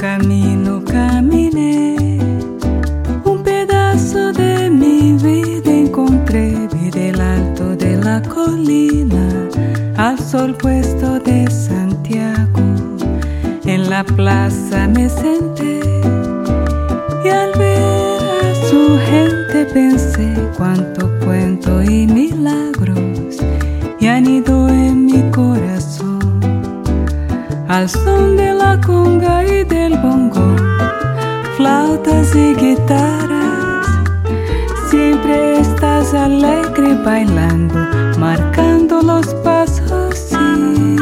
camino caminé, un pedazo de mi vida encontré, vi del alto de la colina, al sol puesto de Santiago. En la plaza me senté y al ver a su gente pensé cuánto cuento y milagros y anidó en mi corazón. Al son de la conga y del bongo, flautas y guitarras, siempre estás alegre bailando, marcando los pasos, sí.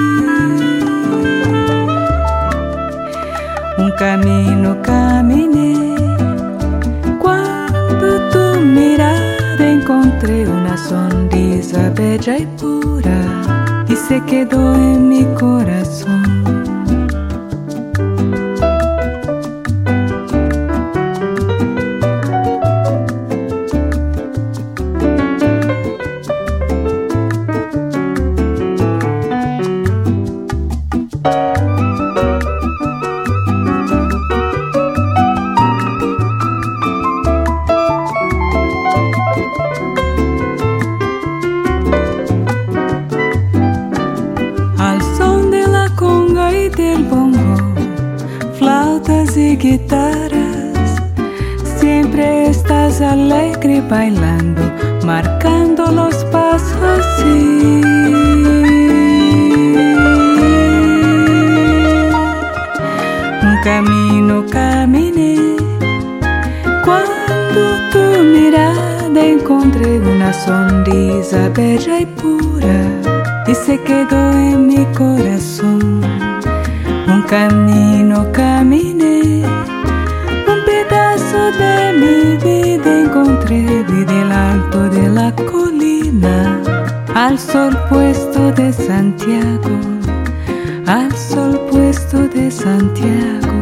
Un camino caminé, cuando tu mirada encontré una sonrisa bella y pura, y se quedó en mi corazón. Del bongo, flautas y guitarras, siempre estás alegre bailando, marcando los pasos, sí. Un camino caminé, cuando tu mirada encontré una sonrisa bella y pura, y se quedó en mi corazón. Un camino caminé, un pedazo de mi vida encontré, vi del alto de la colina, al sol puesto de Santiago, al sol puesto de Santiago.